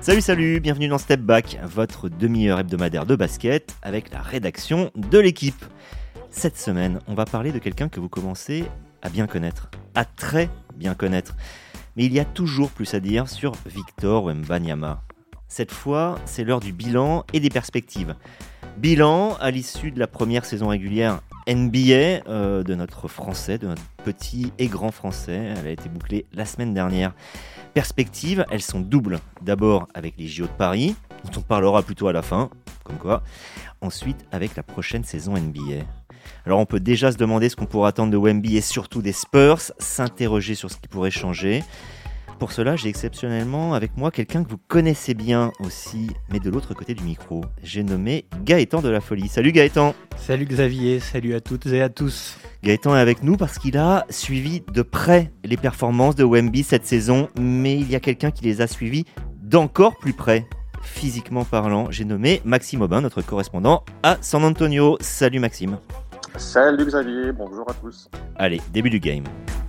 Salut, bienvenue dans Step Back, votre demi-heure hebdomadaire de basket avec la rédaction de l'équipe. Cette semaine, on va parler de quelqu'un que vous commencez à bien connaître, à très bien connaître. Mais il y a toujours plus à dire sur Victor Wembanyama. Cette fois, c'est l'heure du bilan et des perspectives. Bilan à l'issue de la première saison régulière NBA de notre français, de notre petit et grand français. Elle a été bouclée la semaine dernière. Perspectives, elles sont doubles. D'abord avec les JO de Paris, dont on parlera plutôt à la fin, comme quoi. Ensuite avec la prochaine saison NBA. Alors on peut déjà se demander ce qu'on pourra attendre de Wemby et surtout des Spurs, s'interroger sur ce qui pourrait changer. Pour cela, j'ai exceptionnellement avec moi quelqu'un que vous connaissez bien aussi, mais de l'autre côté du micro. J'ai nommé Gaëtan de la Folie. Salut Gaëtan. Salut Xavier, salut à toutes et à tous. Gaëtan est avec nous parce qu'il a suivi de près les performances de Wemby cette saison, mais il y a quelqu'un qui les a suivis d'encore plus près, physiquement parlant. J'ai nommé Maxime Aubin, notre correspondant à San Antonio. Salut Maxime. Salut Xavier, bonjour à tous. Allez, début du game.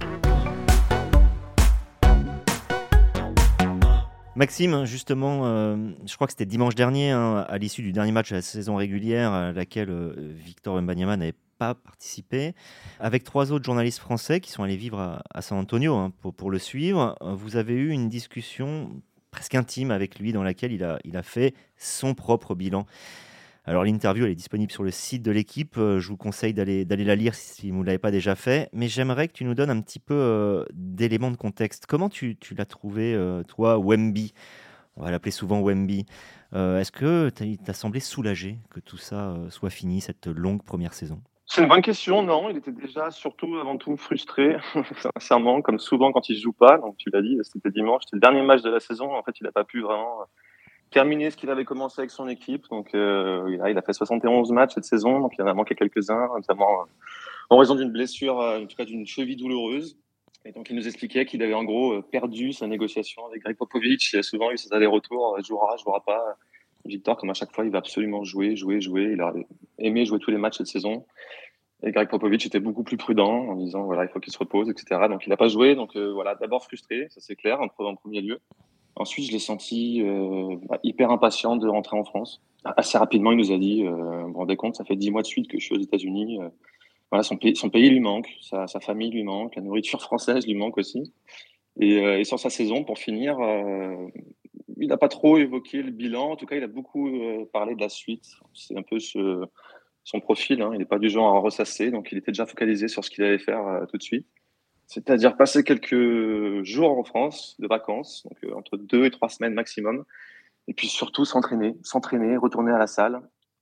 Maxime, justement, je crois que c'était dimanche dernier, à l'issue du dernier match de la saison régulière, à laquelle Victor Wembanyama n'avait pas participé, avec 3 autres journalistes français qui sont allés vivre à San Antonio pour le suivre. Vous avez eu une discussion presque intime avec lui dans laquelle il a fait son propre bilan. Alors l'interview elle est disponible sur le site de l'équipe, je vous conseille d'aller la lire si vous ne l'avez pas déjà fait, mais j'aimerais que tu nous donnes un petit peu d'éléments de contexte. Comment tu l'as trouvé, toi, Wemby? On va l'appeler souvent Wemby. Est-ce que t'as semblé soulagé que tout ça soit fini, cette longue première saison? C'est une bonne question, non, il était déjà surtout avant tout frustré, sincèrement, comme souvent quand il ne joue pas, donc tu l'as dit, c'était dimanche, c'était le dernier match de la saison, en fait il n'a pas pu vraiment terminer ce qu'il avait commencé avec son équipe. Donc, il a fait 71 matchs cette saison, donc il en a manqué quelques-uns, notamment en raison d'une blessure, en tout cas d'une cheville douloureuse. Et donc, il nous expliquait qu'il avait en gros perdu sa négociation avec Greg Popovich. Il a souvent eu ses allers-retours, jouera pas. Victor, comme à chaque fois, il va absolument jouer. Il a aimé jouer tous les matchs cette saison. Et Greg Popovich était beaucoup plus prudent en disant, voilà, il faut qu'il se repose, etc. Donc, il n'a pas joué. Donc, voilà, d'abord frustré, ça c'est clair, en premier lieu. Ensuite, je l'ai senti hyper impatient de rentrer en France. Assez rapidement, il nous a dit, vous vous rendez compte, ça fait 10 mois de suite que je suis aux États-Unis. Voilà, son pays lui manque, sa famille lui manque, la nourriture française lui manque aussi. Et sur sa saison, pour finir, il n'a pas trop évoqué le bilan. En tout cas, il a beaucoup parlé de la suite. C'est un peu son profil. Hein. Il n'est pas du genre à ressasser, donc il était déjà focalisé sur ce qu'il allait faire tout de suite. C'est-à-dire passer quelques jours en France de vacances, donc entre 2 et 3 semaines maximum, et puis surtout s'entraîner, retourner à la salle,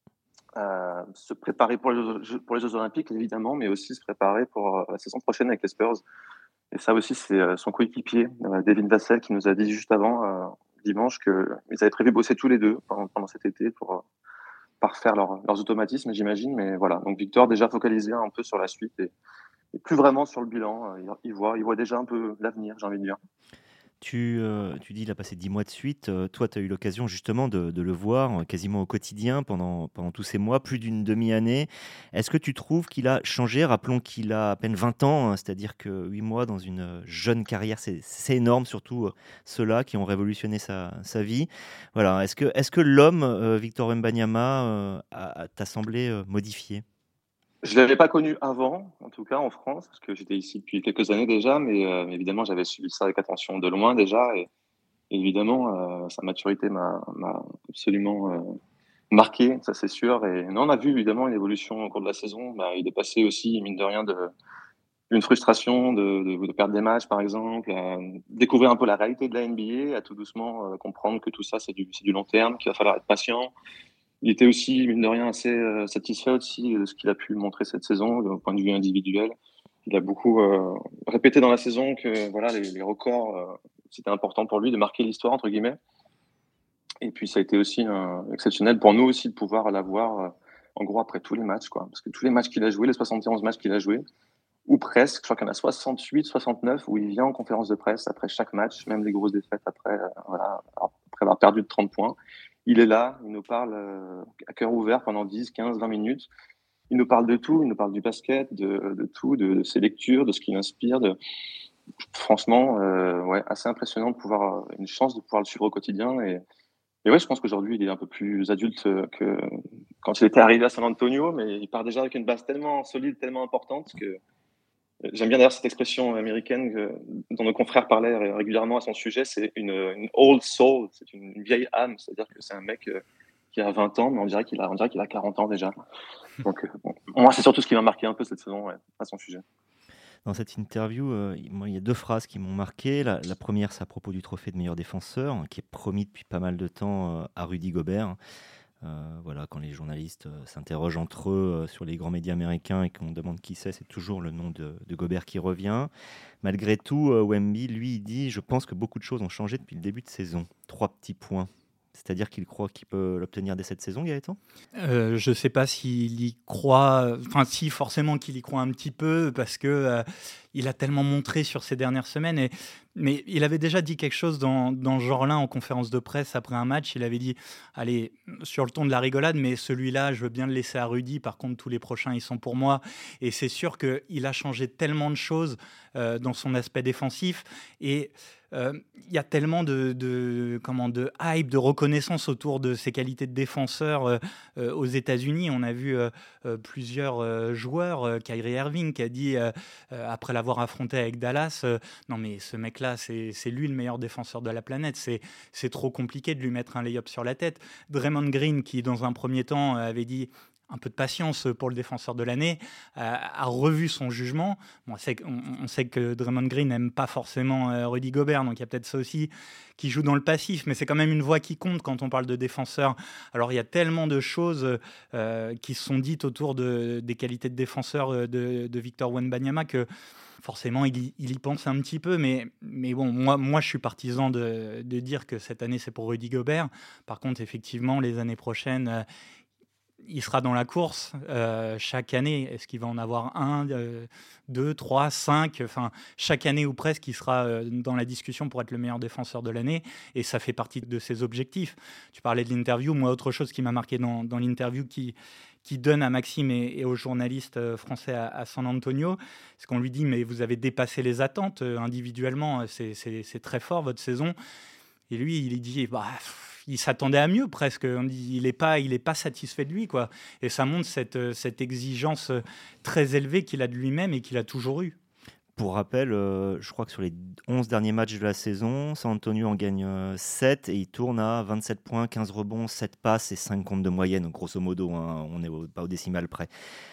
se préparer pour les Jeux Olympiques évidemment, mais aussi se préparer pour la saison prochaine avec les Spurs. Et ça aussi, c'est son coéquipier, Devin Vassell, qui nous a dit juste avant, dimanche, qu'ils avaient prévu bosser tous les deux pendant cet été pour parfaire leurs automatismes, j'imagine. Mais voilà, donc Victor déjà focalisé un peu sur la suite et plus vraiment sur le bilan. Il voit déjà un peu l'avenir, j'ai envie de dire. Tu dis il a passé 10 mois de suite. Toi, tu as eu l'occasion justement de le voir quasiment au quotidien pendant tous ces mois, plus d'une demi-année. Est-ce que tu trouves qu'il a changé? Rappelons qu'il a à peine 20 ans, c'est-à-dire que 8 mois dans une jeune carrière, c'est énorme, surtout ceux-là qui ont révolutionné sa vie. Voilà. Est-ce que l'homme, Victor Wembanyama, t'a semblé modifié? Je l'avais pas connu avant, en tout cas en France, parce que j'étais ici depuis quelques années déjà, mais évidemment j'avais suivi ça avec attention de loin déjà, et évidemment sa maturité m'a absolument marqué, ça c'est sûr. Et non, on a vu évidemment une évolution au cours de la saison. Il est passé aussi mine de rien d'une frustration de perdre des matchs par exemple, à découvrir un peu la réalité de la NBA, à tout doucement comprendre que tout ça c'est du long terme, qu'il va falloir être patient. Il était aussi, mine de rien, assez satisfait aussi de ce qu'il a pu montrer cette saison, au point de vue individuel. Il a beaucoup répété dans la saison que voilà, les records, c'était important pour lui de marquer l'histoire, entre guillemets. Et puis, ça a été aussi exceptionnel pour nous aussi de pouvoir l'avoir, en gros, après tous les matchs, quoi. Parce que tous les matchs qu'il a joués, les 71 matchs qu'il a joués, ou presque, je crois qu'il y en a 68, 69, où il vient en conférence de presse après chaque match, même les grosses défaites après, après avoir perdu de 30 points. Il est là, il nous parle à cœur ouvert pendant 10, 15, 20 minutes. Il nous parle de tout, il nous parle du basket, de tout, de ses lectures, de ce qu'il inspire. Franchement, ouais, assez impressionnant de pouvoir, une chance de pouvoir le suivre au quotidien. Et ouais, je pense qu'aujourd'hui, il est un peu plus adulte que quand il était arrivé à San Antonio, mais il part déjà avec une base tellement solide, tellement importante que j'aime bien d'ailleurs cette expression américaine dont nos confrères parlaient régulièrement à son sujet, c'est une old soul, c'est une vieille âme, c'est-à-dire que c'est un mec qui a 20 ans, mais on dirait qu'il a 40 ans déjà. Donc, bon, moi, c'est surtout ce qui m'a marqué un peu cette saison, ouais, à son sujet. Dans cette interview, moi, il y a 2 phrases qui m'ont marqué. La première, c'est à propos du trophée de meilleur défenseur, qui est promis depuis pas mal de temps à Rudy Gobert. Voilà, quand les journalistes s'interrogent entre eux sur les grands médias américains et qu'on demande qui c'est toujours le nom de Gobert qui revient. Malgré tout, Wemby, lui, il dit « Je pense que beaucoup de choses ont changé depuis le début de saison. » 3 petits points. C'est-à-dire qu'il croit qu'il peut l'obtenir dès cette saison, Gaëtan ? Je ne sais pas s'il y croit, enfin si forcément qu'il y croit un petit peu parce que il a tellement montré sur ces dernières semaines. Mais il avait déjà dit quelque chose dans ce genre-là en conférence de presse après un match. Il avait dit, allez, sur le ton de la rigolade, mais celui-là, je veux bien le laisser à Rudy. Par contre, tous les prochains, ils sont pour moi. Et c'est sûr qu'il a changé tellement de choses dans son aspect défensif. Et il y a tellement de hype, de reconnaissance autour de ses qualités de défenseur aux États-Unis. On a vu plusieurs joueurs, Kyrie Irving qui a dit après l'avoir affronté avec Dallas, non mais ce mec-là, c'est lui le meilleur défenseur de la planète. C'est trop compliqué de lui mettre un lay-up sur la tête. Draymond Green qui dans un premier temps avait dit un peu de patience pour le défenseur de l'année, a revu son jugement. Bon, on sait que Draymond Green n'aime pas forcément Rudy Gobert, donc il y a peut-être ça aussi qui joue dans le passif, mais c'est quand même une voix qui compte quand on parle de défenseur. Alors il y a tellement de choses qui se sont dites autour des qualités de défenseur de Victor Wembanyama que forcément il y pense un petit peu, mais bon, moi je suis partisan de dire que cette année c'est pour Rudy Gobert. Par contre, effectivement, les années prochaines, il sera dans la course chaque année. Est-ce qu'il va en avoir 1, 2, 3, 5 ? Enfin, chaque année ou presque, il sera dans la discussion pour être le meilleur défenseur de l'année. Et ça fait partie de ses objectifs. Tu parlais de l'interview. Moi, autre chose qui m'a marqué dans l'interview qui donne à Maxime et aux journalistes français à San Antonio, c'est qu'on lui dit « Mais vous avez dépassé les attentes individuellement. C'est très fort, votre saison. » Et lui, il dit bah, il s'attendait à mieux presque. Il n'est pas satisfait de lui, quoi. Et ça montre cette exigence très élevée qu'il a de lui-même et qu'il a toujours eue. Pour rappel, je crois que sur les 11 derniers matchs de la saison, San Antonio en gagne 7 et il tourne à 27 points, 15 rebonds, 7 passes et 5 comptes de moyenne, grosso modo, hein, on n'est pas au décimal près.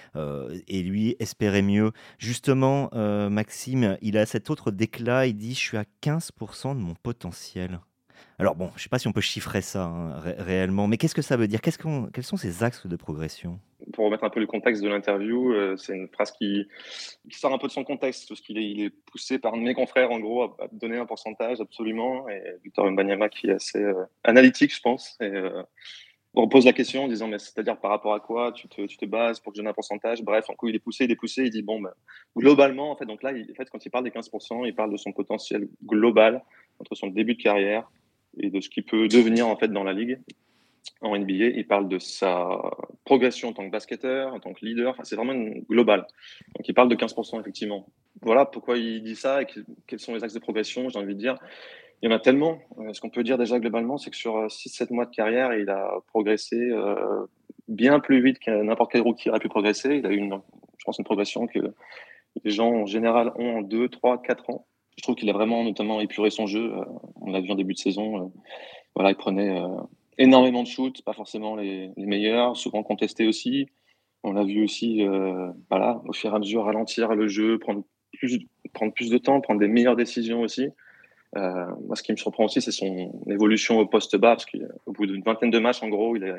Et lui espérait mieux. Justement, Maxime, il a cet autre déclat, il dit « Je suis à 15% de mon potentiel ». Alors bon, je ne sais pas si on peut chiffrer ça hein, réellement, mais qu'est-ce que ça veut dire ? Quels sont ces axes de progression ? Pour remettre un peu le contexte de l'interview, c'est une phrase qui sort un peu de son contexte, parce qu'il est poussé par mes confrères, en gros, à donner un pourcentage absolument. Et Victor Wembanyama, qui est assez analytique, je pense, et on repose la question en disant, mais c'est-à-dire par rapport à quoi tu te bases pour que je donne un pourcentage ? Bref, en coup, il est poussé, il dit, bon, globalement, en fait, donc là, quand il parle des 15%, il parle de son potentiel global entre son début de carrière et de ce qu'il peut devenir, en fait, dans la ligue. En NBA, il parle de sa progression en tant que basketteur, en tant que leader. Enfin, c'est vraiment global. Donc, il parle de 15%, effectivement. Voilà pourquoi il dit ça et quels sont les axes de progression, j'ai envie de dire. Il y en a tellement. Ce qu'on peut dire déjà globalement, c'est que sur 6-7 mois de carrière, il a progressé bien plus vite que n'importe quel rookie aurait pu progresser. Il a eu, je pense, une progression que les gens en général ont en 2, 3, 4 ans. Je trouve qu'il a vraiment notamment épuré son jeu. On l'a vu en début de saison. Voilà, il prenait énormément de shoots, pas forcément les meilleurs, souvent contestés aussi. On l'a vu aussi, voilà, au fur et à mesure ralentir le jeu, prendre plus de temps, prendre des meilleures décisions aussi. Moi, ce qui me surprend aussi, c'est son évolution au poste bas, parce qu'au bout d'une vingtaine de matchs, en gros, il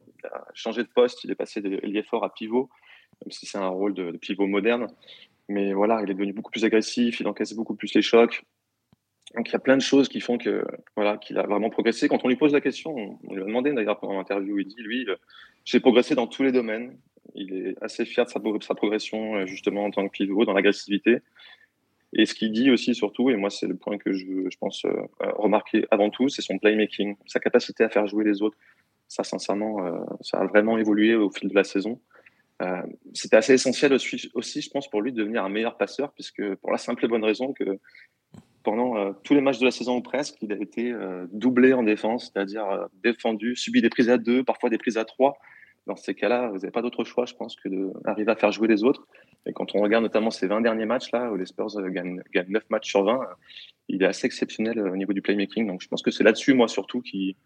a changé de poste, il est passé de ailier fort à pivot, même si c'est un rôle de pivot moderne. Mais voilà, il est devenu beaucoup plus agressif, il encaisse beaucoup plus les chocs. Donc il y a plein de choses qui font que voilà qu'il a vraiment progressé. Quand on lui pose la question, on lui a demandé d'ailleurs pendant l'interview, il dit lui, j'ai progressé dans tous les domaines. Il est assez fier de sa progression justement en tant que pivot, dans l'agressivité. Et ce qu'il dit aussi surtout, et moi c'est le point que je pense remarquer avant tout, c'est son playmaking, sa capacité à faire jouer les autres. Ça sincèrement, ça a vraiment évolué au fil de la saison. C'était assez essentiel aussi, je pense, pour lui de devenir un meilleur passeur, puisque pour la simple et bonne raison que pendant tous les matchs de la saison ou presque, il a été doublé en défense, c'est-à-dire défendu, subi des prises à 2, parfois des prises à 3. Dans ces cas-là, vous n'avez pas d'autre choix, je pense, que d'arriver à faire jouer les autres. Et quand on regarde notamment ces 20 derniers matchs, là, où les Spurs gagnent 9 matchs sur 20, il est assez exceptionnel au niveau du playmaking. Donc je pense que c'est là-dessus, moi, surtout, qu'il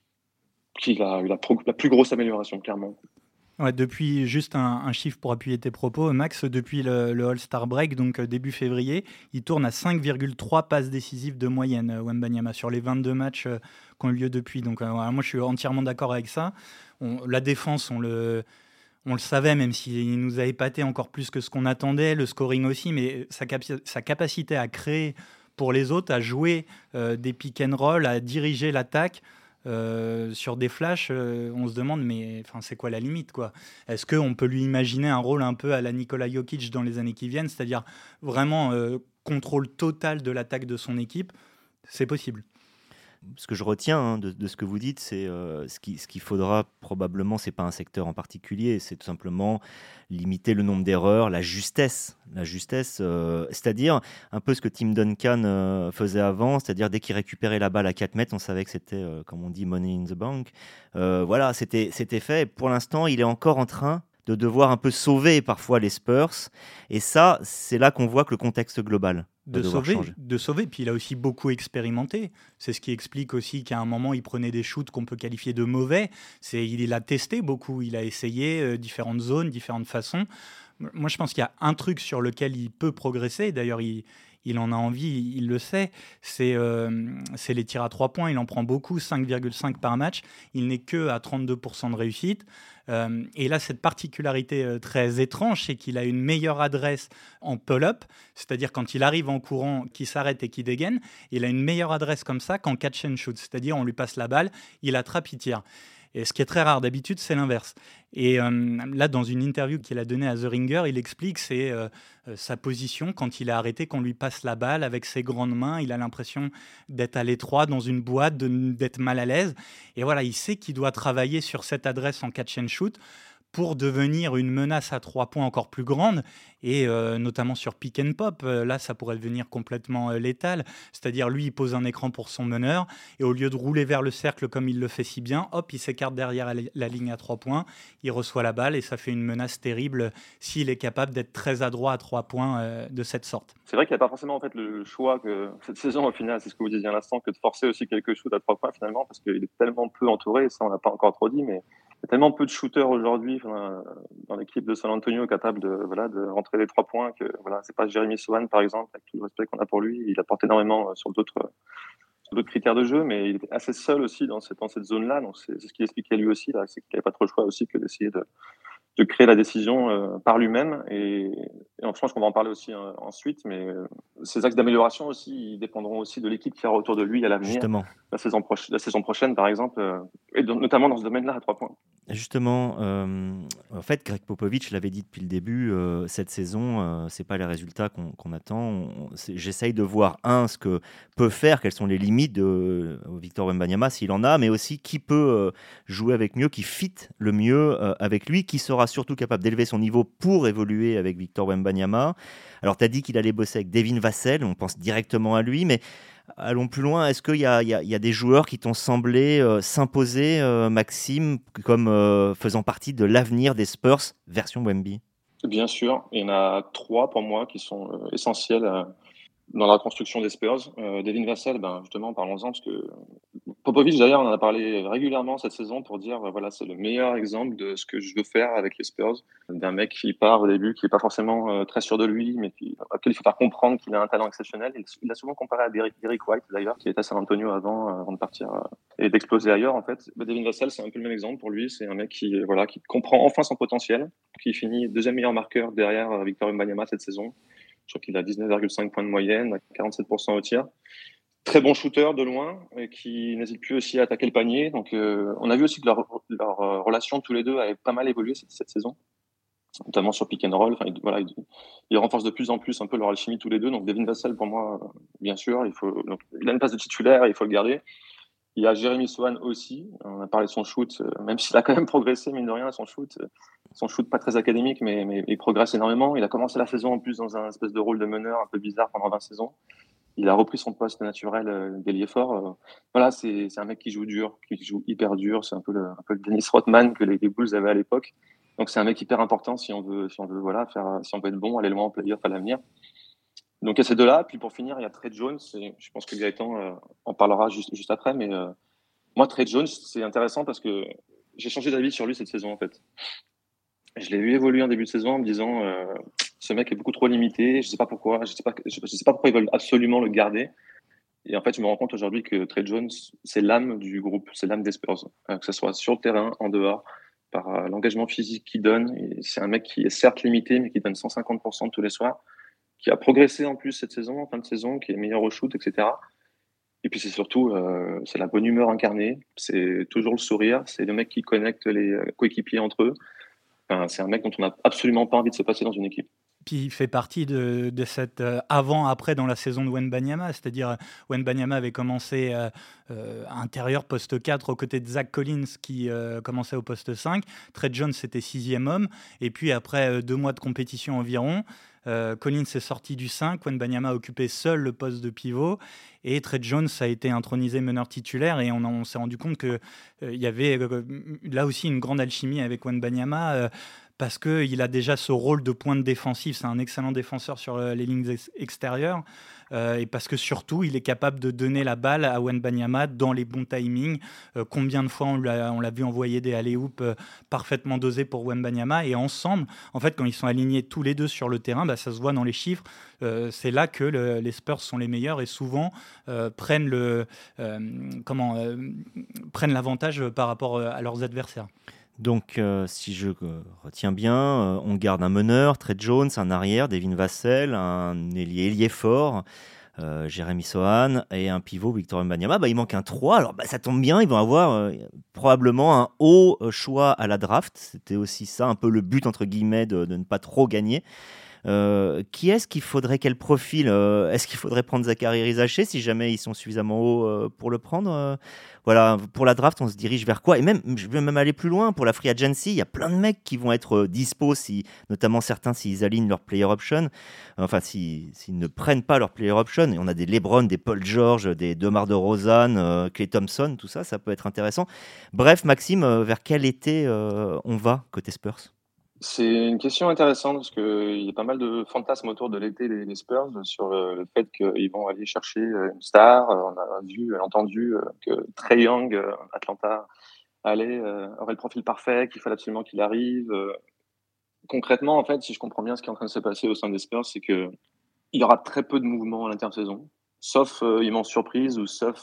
a eu la plus grosse amélioration, clairement. Ouais, depuis, juste un chiffre pour appuyer tes propos, Max, depuis le All-Star Break, donc début février, il tourne à 5,3 passes décisives de moyenne, Wembanyama, sur les 22 matchs qui ont eu lieu depuis. Donc voilà, moi, je suis entièrement d'accord avec ça. La défense, on le savait, même s'il nous a épaté encore plus que ce qu'on attendait, le scoring aussi, mais sa capacité à créer pour les autres, à jouer des pick and roll, à diriger l'attaque, sur des flashs, on se demande, mais c'est quoi la limite, quoi? Est-ce qu'on peut lui imaginer un rôle un peu à la Nikola Jokic dans les années qui viennent, c'est-à-dire vraiment contrôle total de l'attaque de son équipe? C'est possible. Ce que je retiens de ce que vous dites, c'est ce qu'il faudra probablement, c'est pas un secteur en particulier, c'est tout simplement limiter le nombre d'erreurs, la justesse, c'est-à-dire un peu ce que Tim Duncan faisait avant, c'est-à-dire dès qu'il récupérait la balle à 4 mètres, on savait que c'était, comme on dit, money in the bank. Voilà, c'était fait. Pour l'instant, il est encore en train de devoir un peu sauver parfois les Spurs, et ça, c'est là qu'on voit que le contexte global de sauver. Puis il a aussi beaucoup expérimenté. C'est ce qui explique aussi qu'à un moment, il prenait des shoots qu'on peut qualifier de mauvais. Il a testé beaucoup. Il a essayé différentes zones, différentes façons. Moi, je pense qu'il y a un truc sur lequel il peut progresser. D'ailleurs, il en a envie, il le sait. C'est les tirs à 3 points. Il en prend beaucoup, 5,5 par match. Il n'est que à 32% de réussite. Et là, cette particularité très étrange, c'est qu'il a une meilleure adresse en pull-up, c'est-à-dire quand il arrive en courant, qu'il s'arrête et qu'il dégaine, il a une meilleure adresse comme ça qu'en catch and shoot, c'est-à-dire on lui passe la balle, il attrape, il tire. Et ce qui est très rare d'habitude, c'est l'inverse. Et là, dans une interview qu'il a donnée à The Ringer, il explique sa position quand il est arrêté, qu'on lui passe la balle avec ses grandes mains. Il a l'impression d'être à l'étroit dans une boîte, d'être mal à l'aise. Et voilà, il sait qu'il doit travailler sur cette adresse en catch and shoot pour devenir une menace à 3 points encore plus grande, et notamment sur pick and pop. Là, ça pourrait devenir complètement létal. C'est-à-dire, lui, il pose un écran pour son meneur, et au lieu de rouler vers le cercle comme il le fait si bien, hop, il s'écarte derrière la ligne à 3 points, il reçoit la balle, et ça fait une menace terrible s'il est capable d'être très adroit à 3 points de cette sorte. C'est vrai qu'il n'y a pas forcément en fait, le choix que cette saison, au final, c'est ce que vous disiez à l'instant, que de forcer aussi quelque chose à 3 points, finalement, parce qu'il est tellement peu entouré, ça, on n'a pas encore trop dit, mais il y a tellement peu de shooters aujourd'hui dans l'équipe de San Antonio capables de rentrer les 3 points que c'est pas Jeremy Sohan par exemple, avec tout le respect qu'on a pour lui, il apporte énormément sur d'autres critères de jeu, mais il était assez seul aussi dans cette zone-là, donc c'est ce qu'il expliquait lui aussi, là, c'est qu'il n'avait pas trop le choix aussi que d'essayer de créer la décision par lui-même. Et je pense qu'on va en parler aussi ensuite, mais ces axes d'amélioration aussi, ils dépendront aussi de l'équipe qui sera autour de lui à l'avenir. Justement. La saison prochaine, par exemple, et notamment dans ce domaine-là à 3 points. Justement, en fait, Greg Popovich l'avait dit depuis le début, cette saison, c'est pas les résultats qu'on attend. J'essaye de voir, ce que peut faire, quelles sont les limites de Victor Wembanyama, s'il en a, mais aussi qui peut jouer avec mieux, qui fit le mieux avec lui, qui sera surtout capable d'élever son niveau pour évoluer avec Victor Wembanyama. Alors, tu as dit qu'il allait bosser avec Devin Vassell, on pense directement à lui, mais allons plus loin. Est-ce qu'il y a des joueurs qui t'ont semblé s'imposer, Maxime, comme faisant partie de l'avenir des Spurs version Wemby? Bien sûr, il y en a 3 pour moi qui sont essentiels dans la construction des Spurs. Devin Vassell, justement, parlons-en, parce que Popovich, d'ailleurs, on en a parlé régulièrement cette saison pour dire, c'est le meilleur exemple de ce que je veux faire avec les Spurs. D'un mec qui part au début, qui n'est pas forcément très sûr de lui, mais auquel il faut faire comprendre qu'il a un talent exceptionnel. Il l'a souvent comparé à Derrick White, d'ailleurs, qui était à San Antonio avant de partir et d'exploser ailleurs, en fait. Devin Vassell, c'est un peu le même exemple pour lui. C'est un mec qui comprend enfin son potentiel, qui finit deuxième meilleur marqueur derrière Victor Wembanyama cette saison. Je crois qu'il a 19,5 points de moyenne, 47% au tir. Très bon shooter de loin, et qui n'hésite plus aussi à attaquer le panier. Donc, on a vu aussi que leur relation tous les deux avait pas mal évolué cette saison, notamment sur pick and roll. Ils renforcent de plus en plus un peu leur alchimie tous les deux. Donc, Devin Vassell, pour moi, bien sûr, il a une place de titulaire, il faut le garder. Il y a Jeremy Sohan aussi. On a parlé de son shoot, même s'il a quand même progressé, mine de rien, son shoot pas très académique, mais il progresse énormément. Il a commencé la saison en plus dans un espèce de rôle de meneur un peu bizarre pendant 20 saisons. il a repris son poste naturel d'ailier fort. Voilà, c'est un mec qui joue dur, qui joue hyper dur. C'est un peu le Dennis Rodman que les Bulls avaient à l'époque. Donc c'est un mec hyper important si on veut voilà si on veut être bon, aller loin en playoff à l'avenir. Donc il y a ces deux-là. Puis pour finir, il y a Trey Jones. Et je pense que Gaëtan en parlera juste après. Mais moi, Trey Jones, c'est intéressant parce que j'ai changé d'avis sur lui cette saison en fait. Je l'ai vu évoluer en début de saison en me disant ce mec est beaucoup trop limité. Je sais pas pourquoi. Je sais pas pourquoi ils veulent absolument le garder. Et en fait, je me rends compte aujourd'hui que Trey Jones, c'est l'âme du groupe, c'est l'âme des Spurs, que ce soit sur le terrain, en dehors, par l'engagement physique qu'il donne. Et c'est un mec qui est certes limité, mais qui donne 150% tous les soirs, qui a progressé en plus cette saison, en fin de saison, qui est meilleur au shoot, etc. Et puis c'est surtout, c'est la bonne humeur incarnée, c'est toujours le sourire, c'est le mec qui connecte les coéquipiers entre eux. Enfin, c'est un mec dont on n'a absolument pas envie de se passer dans une équipe. Puis il fait partie de cette avant-après dans la saison de Wembanyama, c'est-à-dire Wembanyama avait commencé intérieur poste 4 aux côtés de Zach Collins qui commençait au poste 5. Trey Jones était 6e homme, et puis après 2 mois de compétition environ, Collins est sorti du 5, Wembanyama a occupé seul le poste de pivot, et Trey Jones a été intronisé meneur titulaire, et on s'est rendu compte qu'il y avait là aussi une grande alchimie avec Wembanyama, parce qu'il a déjà ce rôle de pointe défensif. C'est un excellent défenseur sur les lignes extérieures. Et parce que surtout, il est capable de donner la balle à Wembanyama dans les bons timings. Combien de fois on l'a vu envoyer des alley-oops parfaitement dosés pour Wembanyama. Et ensemble, en fait, quand ils sont alignés tous les deux sur le terrain, bah, ça se voit dans les chiffres. C'est là que les Spurs sont les meilleurs et souvent prennent l'avantage par rapport à leurs adversaires. Donc, si je retiens bien, on garde un meneur, Trey Jones, un arrière, Devin Vassell, un ailier fort, Jeremy Sohan, et un pivot, Victor Wembanyama. Il manque un 3. Alors, ça tombe bien, ils vont avoir probablement un haut choix à la draft. C'était aussi ça, un peu le but, entre guillemets, de ne pas trop gagner. Qui est-ce qu'il faudrait, quel profil est-ce qu'il faudrait prendre Zaccharie Rizaché si jamais ils sont suffisamment hauts pour le prendre voilà, pour la draft, on se dirige vers quoi? Et même, je vais même aller plus loin, pour la free agency, il y a plein de mecs qui vont être dispo, notamment certains s'ils alignent leur player option, enfin s'ils ne prennent pas leur player option, et on a des LeBron, des Paul George, des DeMar DeRozan, Klay Thompson, tout ça, ça peut être intéressant. Bref, Maxime, vers quel été on va côté Spurs? C'est une question intéressante parce qu'il y a pas mal de fantasmes autour de l'été des Spurs sur le fait qu'ils vont aller chercher une star. On a vu, entendu que Trae Young, Atlanta, aurait le profil parfait, qu'il fallait absolument qu'il arrive. Concrètement, en fait, si je comprends bien ce qui est en train de se passer au sein des Spurs, c'est qu'il y aura très peu de mouvements à l'intersaison, sauf immense surprise ou sauf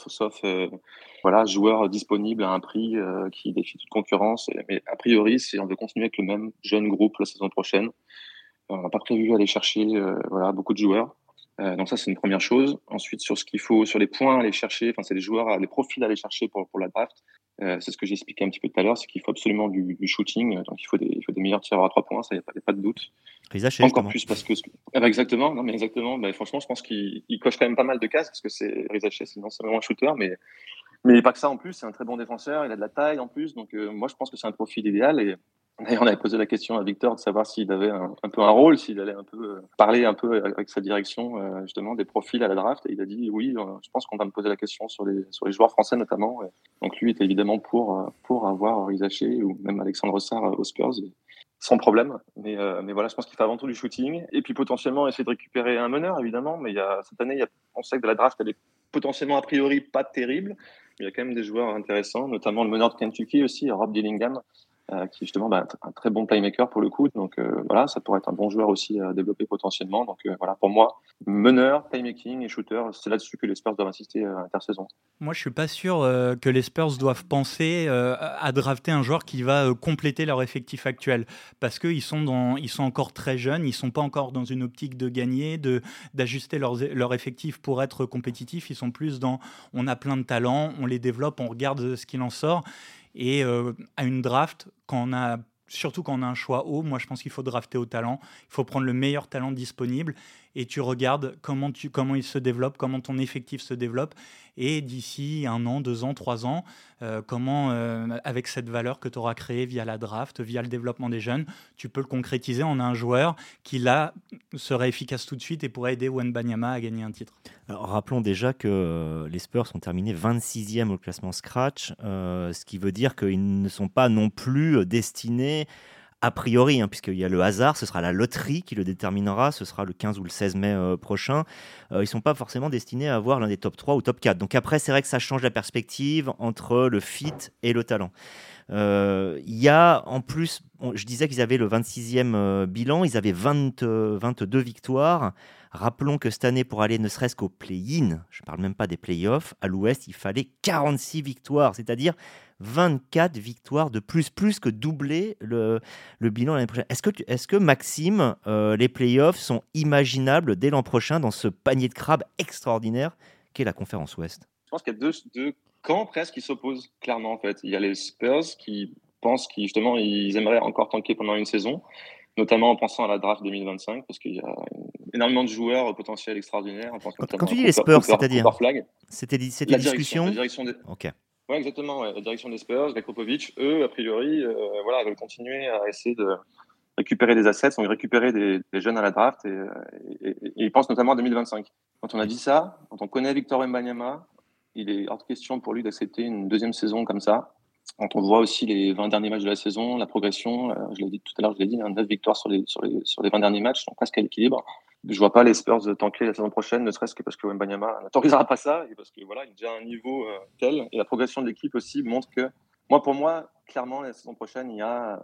voilà, joueur disponible à un prix qui défie toute concurrence. Mais a priori, si on veut continuer avec le même jeune groupe la saison prochaine, on n'a pas prévu aller chercher voilà, beaucoup de joueurs. Donc ça, c'est une première chose. Ensuite, sur ce qu'il faut, sur les points à aller chercher, c'est les joueurs, les profils à aller chercher pour la draft. C'est ce que j'ai expliqué un petit peu tout à l'heure, c'est qu'il faut absolument du shooting. Donc il faut des meilleurs tireurs à 3 points, ça, il n'y a pas de doute. Rizaché, encore plus parce que exactement, non mais exactement. Franchement, je pense qu'il coche quand même pas mal de cases parce que c'est Rizaché, c'est non seulement un shooter, mais pas que ça en plus. C'est un très bon défenseur, il a de la taille en plus. Donc moi, je pense que c'est un profil idéal. Et d'ailleurs, on avait posé la question à Victor de savoir s'il avait un peu un rôle, s'il allait un peu parler un peu avec sa direction justement des profils à la draft. Et il a dit oui, je pense qu'on va me poser la question sur les joueurs français notamment. Donc lui était évidemment pour avoir Rizaché ou même Alexandre Sarr aux Spurs. Sans problème, mais voilà, je pense qu'il fait avant tout du shooting et puis potentiellement essayer de récupérer un meneur évidemment. Mais cette année, on sait que de la draft, elle est potentiellement a priori pas terrible. Il y a quand même des joueurs intéressants, notamment le meneur de Kentucky aussi, Rob Dillingham, qui est justement un très bon playmaker pour le coup. Donc voilà, ça pourrait être un bon joueur aussi à développer potentiellement. Donc voilà, pour moi, meneur, playmaking et shooter, c'est là-dessus que les Spurs doivent insister à l'intersaison. Moi, je suis pas sûr que les Spurs doivent penser à drafter un joueur qui va compléter leur effectif actuel, parce qu'ils sont encore très jeunes, ils sont pas encore dans une optique de gagner, d'ajuster leur effectif pour être compétitifs. Ils sont plus dans on a plein de talents, on les développe, on regarde ce qu'il en sort. Et à une draft, surtout quand on a un choix haut, moi je pense qu'il faut drafter au talent. Il faut prendre le meilleur talent disponible et tu regardes comment il se développe, comment ton effectif se développe. Et d'ici 1 an, 2 ans, 3 ans, comment, avec cette valeur que tu auras créée via la draft, via le développement des jeunes, tu peux le concrétiser en un joueur qui là serait efficace tout de suite et pourrait aider Wembanyama à gagner un titre. Alors, rappelons déjà que les Spurs sont terminés 26e au classement Scratch, ce qui veut dire qu'ils ne sont pas non plus destinés, a priori, puisqu'il y a le hasard, ce sera la loterie qui le déterminera, ce sera le 15 ou le 16 mai prochain. Ils ne sont pas forcément destinés à avoir l'un des top 3 ou top 4. Donc après, c'est vrai que ça change la perspective entre le fit et le talent. Il y a en plus, je disais qu'ils avaient le 26e bilan, ils avaient 22 victoires. Rappelons que cette année, pour aller ne serait-ce qu'au play-in, je ne parle même pas des play-offs, à l'Ouest, il fallait 46 victoires, c'est-à-dire 24 victoires de plus que doubler le bilan l'année prochaine. Est-ce que Maxime, les play-offs sont imaginables dès l'an prochain dans ce panier de crabes extraordinaire qu'est la conférence Ouest? Je pense qu'il y a deux camps presque qui s'opposent clairement en fait. Il y a les Spurs qui pensent qu'ils justement ils aimeraient encore tanker pendant une saison, notamment en pensant à la draft 2025 parce qu'il y a énormément de joueurs au potentiel extraordinaire. Quand tu dis les Spurs, c'est-à-dire c'était la discussion. La direction des... Ok. Ouais, exactement. Ouais. La direction des Spurs, Greg Popovich, eux, a priori, veulent continuer à essayer de récupérer des assets, donc récupérer des jeunes à la draft et ils pensent notamment à 2025. Quand on a dit ça, quand on connaît Victor Wembanyama, il est hors de question pour lui d'accepter une deuxième saison comme ça. Quand on voit aussi les 20 derniers matchs de la saison, la progression, je l'ai dit tout à l'heure, 9 victoires sur les 20 derniers matchs, donc presque à l'équilibre. Je vois pas les Spurs tanker la saison prochaine, ne serait-ce que parce que Wembanyama n'autorisera pas ça et parce que voilà, il a déjà un niveau tel et la progression de l'équipe aussi montre que pour moi, clairement la saison prochaine, il y a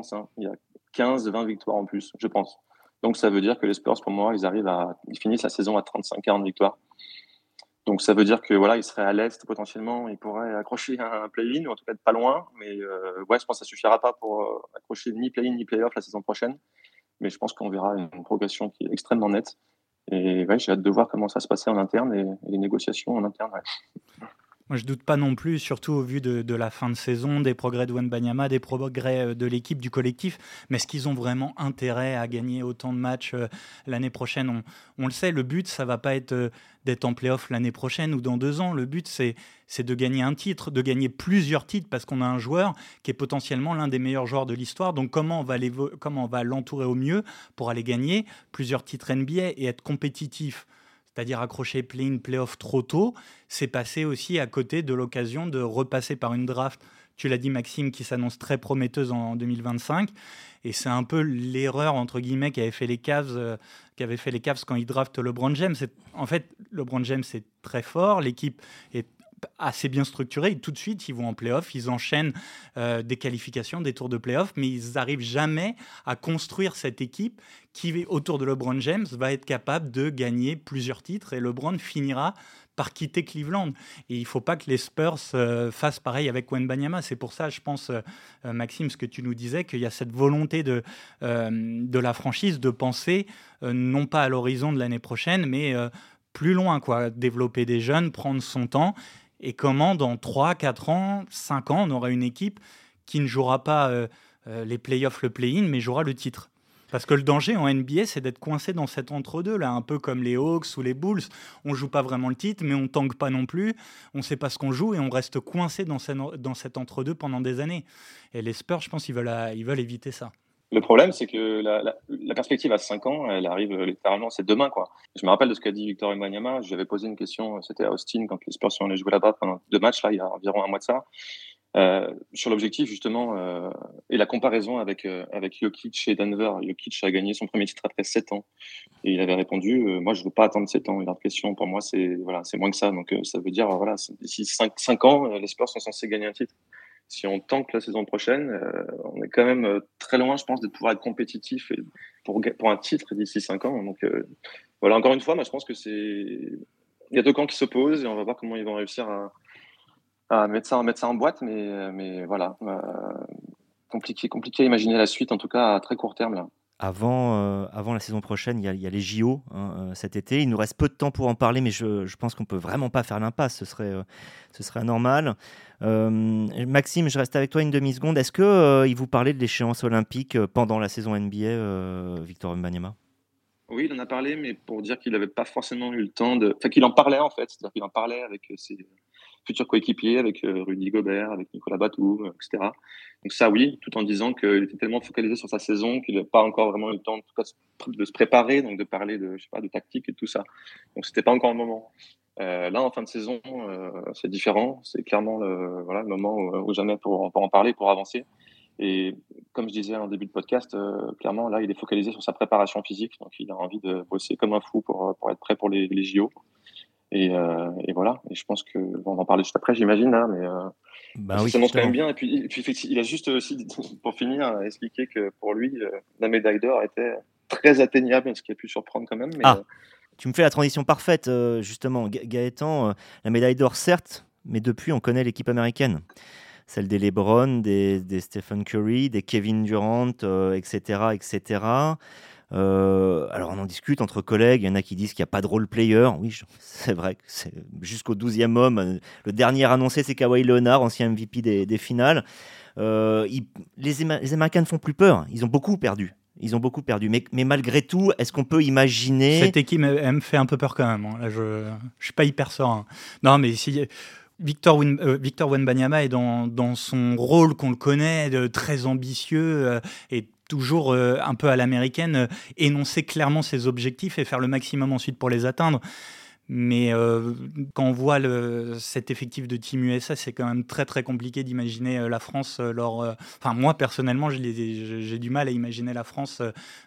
15-20 victoires en plus, je pense. Donc ça veut dire que les Spurs pour moi, ils finissent la saison à 35-40 victoires. Donc ça veut dire que voilà, ils seraient à l'est potentiellement, ils pourraient accrocher un play-in ou en tout cas être pas loin, mais je pense que ça suffira pas pour accrocher ni play-in ni play-off la saison prochaine. Mais je pense qu'on verra une progression qui est extrêmement nette. Et j'ai hâte de voir comment ça se passait en interne et les négociations en interne. Ouais. Moi, je doute pas non plus, surtout au vu de la fin de saison, des progrès de Wembanyama, des progrès de l'équipe, du collectif. Mais est-ce qu'ils ont vraiment intérêt à gagner autant de matchs l'année prochaine? On le sait, le but, ça va pas être d'être en play-off l'année prochaine ou dans 2 ans. Le but, c'est de gagner un titre, de gagner plusieurs titres, parce qu'on a un joueur qui est potentiellement l'un des meilleurs joueurs de l'histoire. Donc, comment on va l'entourer au mieux pour aller gagner plusieurs titres NBA et être compétitif? C'est-à-dire accrocher play-in, play-off trop tôt, c'est passer aussi à côté de l'occasion de repasser par une draft, tu l'as dit Maxime, qui s'annonce très prometteuse en 2025. Et c'est un peu l'erreur, entre guillemets, qu'avaient fait les Cavs quand ils draftent LeBron James. En fait, LeBron James est très fort, l'équipe est assez bien structurée, et tout de suite ils vont en play-off, ils enchaînent des qualifications, des tours de play-off, mais ils n'arrivent jamais à construire cette équipe qui, autour de LeBron James, va être capable de gagner plusieurs titres, et LeBron finira par quitter Cleveland. Et il ne faut pas que les Spurs fassent pareil avec Wembanyama. C'est pour ça, je pense, Maxime, ce que tu nous disais, qu'il y a cette volonté de la franchise de penser non pas à l'horizon de l'année prochaine, mais plus loin, quoi. Développer des jeunes, prendre son temps. Et comment, dans 3, 4 ans, 5 ans, on aura une équipe qui ne jouera pas les playoffs, le play-in, mais jouera le titre. Parce que le danger en NBA, c'est d'être coincé dans cet entre-deux, là, un peu comme les Hawks ou les Bulls. On ne joue pas vraiment le titre, mais on ne tangue pas non plus. On ne sait pas ce qu'on joue et on reste coincé dans cet entre-deux pendant des années. Et les Spurs, je pense qu'ils veulent éviter ça. Le problème, c'est que la perspective à 5 ans, elle arrive littéralement, c'est demain, quoi. Je me rappelle de ce qu'a dit Victor Wembanyama. J'avais posé une question, c'était à Austin, quand les Spurs sont allés jouer là-bas pendant 2 matchs, là, il y a environ un mois de ça, sur l'objectif, justement, et la comparaison avec Jokic et Denver. Jokic a gagné son premier titre après 7 ans. Et il avait répondu, moi, je ne veux pas attendre 7 ans. Et la question, pour moi, c'est moins que ça. Donc, ça veut dire, d'ici 5 ans, les Spurs sont censés gagner un titre. Si on tanque la saison prochaine, on est quand même très loin, je pense, de pouvoir être compétitif pour un titre d'ici 5 ans. Donc encore une fois, moi, je pense que il y a 2 camps qui s'opposent et on va voir comment ils vont réussir à mettre ça en boîte. Mais voilà, compliqué à imaginer la suite, en tout cas à très court terme là. Avant la saison prochaine, il y a les JO cet été. Il nous reste peu de temps pour en parler, mais je pense qu'on ne peut vraiment pas faire l'impasse. Ce serait anormal. Maxime, je reste avec toi une demi-seconde. Est-ce qu'il vous parlait de l'échéance olympique pendant la saison NBA, Victor Wembanyama? Oui, il en a parlé, mais pour dire qu'il n'avait pas forcément eu le temps de... Enfin, qu'il en parlait en fait. C'est-à-dire qu'il en parlait avec futurs coéquipiers avec Rudy Gobert, avec Nicolas Batum, etc. Donc ça, oui, tout en disant qu'il était tellement focalisé sur sa saison qu'il n'a pas encore vraiment eu le temps en tout cas, de se préparer, donc de parler de, je sais pas, de tactique et tout ça. Donc c'était pas encore le moment. Là, en fin de saison, c'est différent. C'est clairement le moment où jamais pour en parler, pour avancer. Et comme je disais en début de podcast, clairement, là, il est focalisé sur sa préparation physique. Donc, il a envie de bosser comme un fou pour être prêt pour les JO. Et voilà. Et je pense on va en parler juste après, j'imagine. Là, mais oui, ça montre quand même bien. Et puis, il a juste aussi, pour finir, expliqué que pour lui, la médaille d'or était très atteignable, ce qui a pu surprendre quand même. Mais, tu me fais la transition parfaite, justement. Gaëtan, la médaille d'or, certes, mais depuis, on connaît l'équipe américaine. Celle des LeBron, des Stephen Curry, des Kevin Durant, etc. etc. Alors, on en discute entre collègues. Il y en a qui disent qu'il n'y a pas de role-player. Oui, c'est vrai que c'est jusqu'au 12e homme. Le dernier annoncé, c'est Kawhi Leonard, ancien MVP des finales. Les Américains ne font plus peur. Ils ont beaucoup perdu. Mais malgré tout, est-ce qu'on peut imaginer... Cette équipe, elle me fait un peu peur quand même. Là, je ne suis pas hyper serein. Non, mais si... Victor Wembanyama est dans son rôle qu'on le connaît, très ambitieux et toujours un peu à l'américaine, énoncer clairement ses objectifs et faire le maximum ensuite pour les atteindre. Mais quand on voit cet effectif de Team USA, c'est quand même très très compliqué d'imaginer la France Enfin, moi personnellement, j'ai du mal à imaginer la France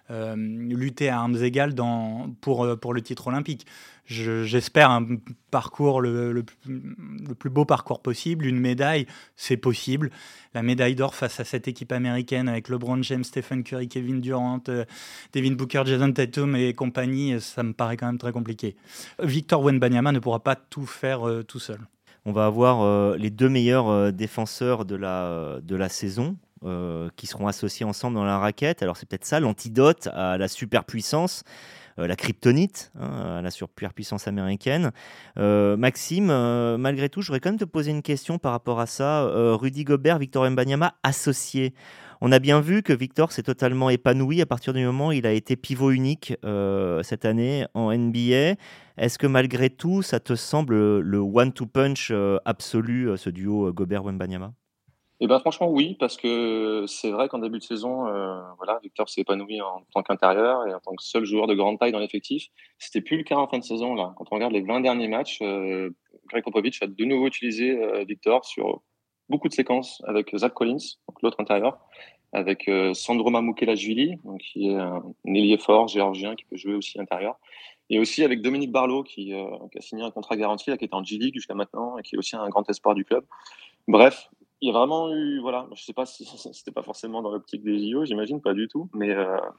lutter à armes égales pour le titre olympique. J'espère un parcours le plus beau parcours possible, une médaille, c'est possible. La médaille d'or face à cette équipe américaine avec LeBron James, Stephen Curry, Kevin Durant, Devin Booker, Jason Tatum et compagnie, ça me paraît quand même très compliqué. Victor Wembanyama ne pourra pas tout faire tout seul. On va avoir les deux meilleurs défenseurs de la saison qui seront associés ensemble dans la raquette. Alors c'est peut-être ça l'antidote à la superpuissance. La kryptonite, à la superpuissance américaine. Maxime, malgré tout, je voudrais quand même te poser une question par rapport à ça. Rudy Gobert, Victor Wembanyama associés. On a bien vu que Victor s'est totalement épanoui à partir du moment où il a été pivot unique cette année en NBA. Est-ce que malgré tout, ça te semble le one-two punch absolu, ce duo Gobert-Wembanyama ? Eh ben franchement oui, parce que c'est vrai qu'en début de saison, Victor s'est épanoui en tant qu'intérieur et en tant que seul joueur de grande taille dans l'effectif. C'était plus le cas en fin de saison là. Quand on regarde les 20 derniers matchs, Greg Popovich a de nouveau utilisé Victor sur beaucoup de séquences avec Zach Collins, donc l'autre intérieur, avec Sandro Mamukelashvili, donc qui est un ailier fort géorgien qui peut jouer aussi intérieur, et aussi avec Dominique Barlow qui a signé un contrat garanti là, qui était en G-League jusqu'à maintenant et qui est aussi un grand espoir du club. Bref. Il y a vraiment eu, je sais pas si c'était pas forcément dans l'optique des JO, j'imagine, pas du tout, mais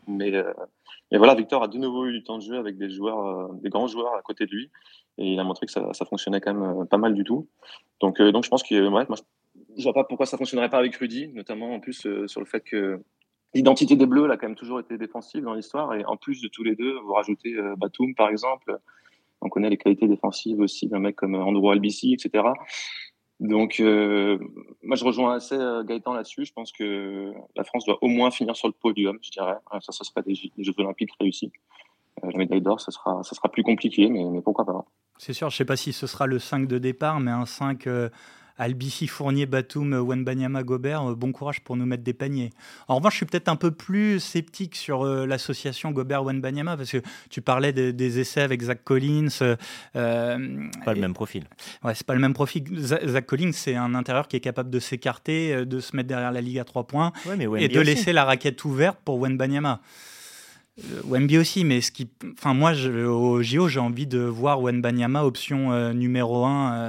voilà, Victor a de nouveau eu du temps de jeu avec des grands joueurs à côté de lui, et il a montré que ça fonctionnait quand même pas mal du tout. Donc je pense que, moi, je vois pas pourquoi ça fonctionnerait pas avec Rudy, notamment en plus sur le fait que l'identité des Bleus, elle a quand même toujours été défensive dans l'histoire, et en plus de tous les deux, vous rajoutez Batum, par exemple, on connaît les qualités défensives aussi d'un mec comme Andrew Albisi, etc. Donc, moi, je rejoins assez Gaëtan là-dessus. Je pense que la France doit au moins finir sur le podium, je dirais. Ça serait des Jeux Olympiques réussis. La médaille d'or, ça sera plus compliqué, mais pourquoi pas. C'est sûr, je ne sais pas si ce sera le 5 de départ, mais un 5 Albisi, Fournier, Batum, Wembanyama, Gobert, bon courage pour nous mettre des paniers. En revanche, je suis peut-être un peu plus sceptique sur l'association Gobert-Wembanyama, parce que tu parlais des essais avec Zach Collins. Pas le même profil. Ouais, c'est pas le même profil. Zach Collins, c'est un intérieur qui est capable de s'écarter, de se mettre derrière la ligue à 3 points, et de laisser la raquette ouverte pour Wembanyama. Wemby aussi, mais moi, au JO, j'ai envie de voir Wembanyama option numéro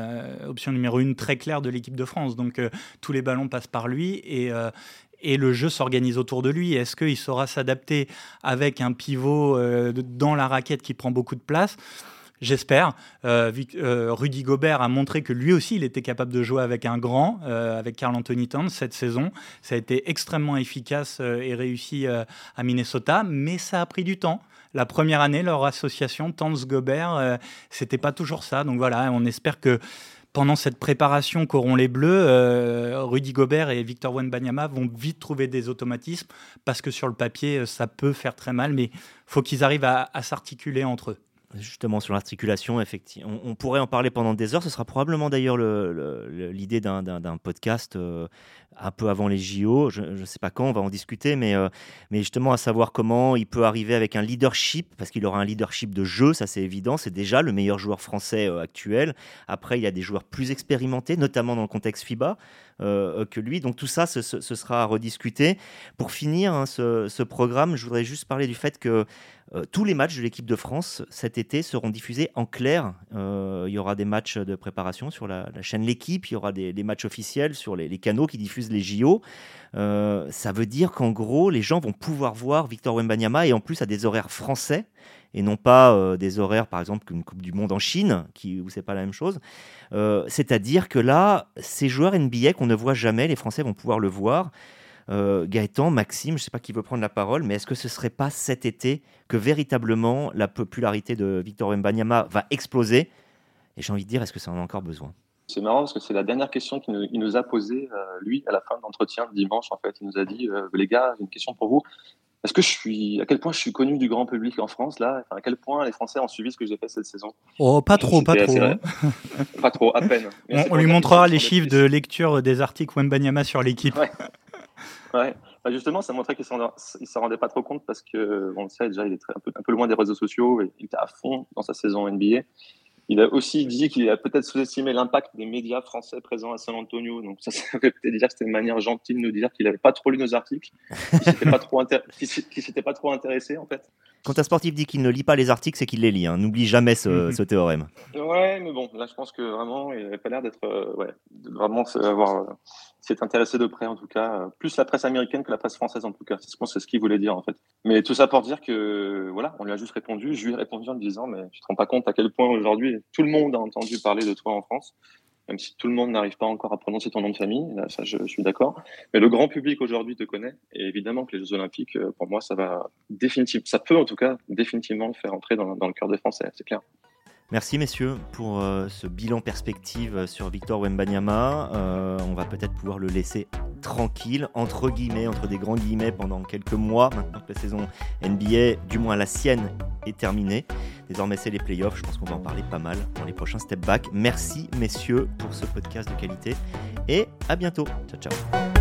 1 très claire de l'équipe de France. Donc, tous les ballons passent par lui et le jeu s'organise autour de lui. Est-ce qu'il saura s'adapter avec un pivot dans la raquette qui prend beaucoup de place ? J'espère. Rudy Gobert a montré que lui aussi, il était capable de jouer avec un grand, avec Karl Anthony Towns cette saison. Ça a été extrêmement efficace et réussi à Minnesota, mais ça a pris du temps. La première année, leur association Towns-Gobert, c'était pas toujours ça. Donc voilà, on espère que pendant cette préparation qu'auront les Bleus, Rudy Gobert et Victor Wembanyama vont vite trouver des automatismes parce que sur le papier, ça peut faire très mal, mais il faut qu'ils arrivent à s'articuler entre eux. Justement, sur l'articulation, effectivement, on pourrait en parler pendant des heures. Ce sera probablement d'ailleurs l'idée d'un podcast un peu avant les JO. Je ne sais pas quand, on va en discuter, mais justement à savoir comment il peut arriver avec un leadership, parce qu'il aura un leadership de jeu, ça c'est évident. C'est déjà le meilleur joueur français actuel. Après, il y a des joueurs plus expérimentés, notamment dans le contexte FIBA, que lui. Donc tout ça, ce sera à rediscuter. Pour finir ce programme, je voudrais juste parler du fait que tous les matchs de l'équipe de France cet été seront diffusés en clair. Il y aura des matchs de préparation sur la chaîne L'Équipe, il y aura des matchs officiels sur les canaux qui diffusent les JO. Ça veut dire qu'en gros, les gens vont pouvoir voir Victor Wembanyama, et en plus à des horaires français, et non pas des horaires, par exemple, qu'une Coupe du Monde en Chine, où c'est pas la même chose. C'est-à-dire que là, ces joueurs NBA qu'on ne voit jamais, les Français vont pouvoir le voir. Gaëtan, Maxime, je ne sais pas qui veut prendre la parole, mais est-ce que ce ne serait pas cet été que véritablement la popularité de Victor Wembanyama va exploser? Et j'ai envie de dire, est-ce que ça en a encore besoin? C'est marrant parce que c'est la dernière question qu'il nous a posée, lui, à la fin de l'entretien de dimanche. En fait, il nous a dit, les gars, j'ai une question pour vous. À quel point je suis connu du grand public en France, là? À quel point les Français ont suivi ce que j'ai fait cette saison? Oh, pas trop. Hein. Pas trop, à peine. On lui montrera les chiffres de lecture des articles Wembanyama sur L'Équipe. Ouais. Bah justement, ça montrait qu'il ne s'en rendait pas trop compte parce que, on le sait déjà, il est un peu loin des réseaux sociaux et il était à fond dans sa saison NBA. Il a aussi dit qu'il a peut-être sous-estimé l'impact des médias français présents à San Antonio. Donc ça veut peut-être dire que c'était une manière gentille de nous dire qu'il n'avait pas trop lu nos articles, qu'il ne s'était pas trop intéressé en fait. Quand un sportif dit qu'il ne lit pas les articles, c'est qu'il les lit. Hein. N'oublie jamais ce théorème. Ouais, mais bon, là je pense que vraiment, il n'avait pas l'air d'être vraiment s'est intéressé de près en tout cas, plus la presse américaine que la presse française en tout cas. Je pense que c'est ce qu'il voulait dire en fait. Mais tout ça pour dire que voilà, on lui a juste répondu. Je lui ai répondu en lui disant, mais tu te rends pas compte à quel point aujourd'hui tout le monde a entendu parler de toi en France, même si tout le monde n'arrive pas encore à prononcer ton nom de famille. Là, ça, je suis d'accord. Mais le grand public aujourd'hui te connaît, et évidemment que les Jeux Olympiques, pour moi, ça peut en tout cas définitivement le faire entrer dans le cœur des Français, c'est clair. Merci messieurs pour ce bilan perspective sur Victor Wembanyama. On va peut-être pouvoir le laisser tranquille, entre des grands guillemets, pendant quelques mois, maintenant que la saison NBA, du moins la sienne, est terminée. Désormais c'est les playoffs, je pense qu'on va en parler pas mal dans les prochains step back. Merci messieurs pour ce podcast de qualité et à bientôt. Ciao ciao.